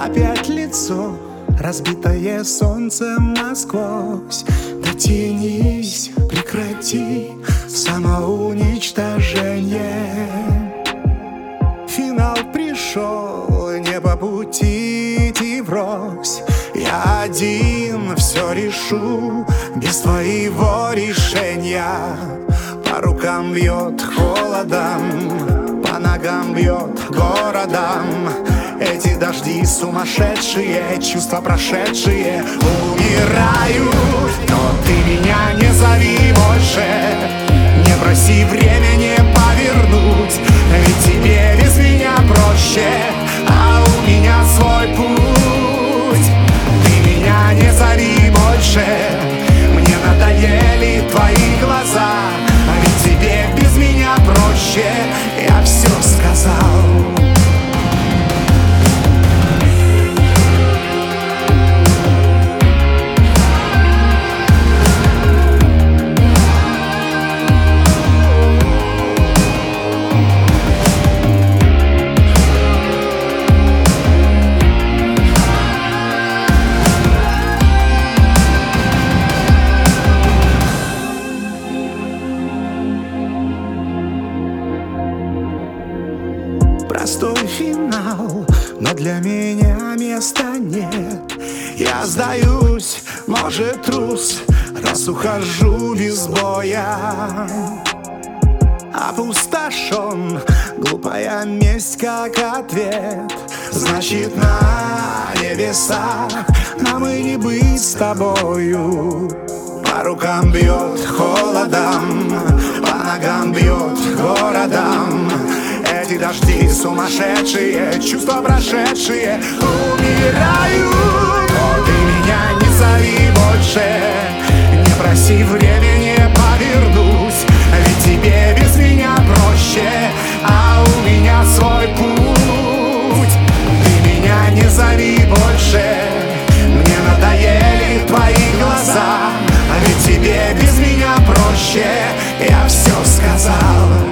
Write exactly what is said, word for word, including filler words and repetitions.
Опять лицо, разбитое солнцем насквозь. Дотянись, прекрати самоуничтожение. Финал пришел, не по пути идти врозь. Я один все решу без твоего решения. По рукам бьет холодом, по ногам бьет городом. Эти дожди сумасшедшие, чувства прошедшие. Умираю, но ты меня не зови больше. Не проси времени повернуть, ведь тебе без меня проще, а у меня свой путь. Ты меня не зови больше, мне надоели твои глаза, ведь тебе без меня проще, я все сказал. Простой финал, но для меня места нет. Я сдаюсь, может, трус, раз ухожу без боя. Опустошен, глупая месть как ответ. Значит, на небесах нам и не быть с тобою. По рукам бьет холодом, по ногам бьет городом. Эти дожди сумасшедшие, чувства прошедшие. Умираю, но ты меня не зови больше. Не проси времени повернуть, ведь тебе без меня проще, а у меня свой путь. Ты меня не зови больше, мне надоели твои глаза, ведь тебе без меня проще, я все сказал.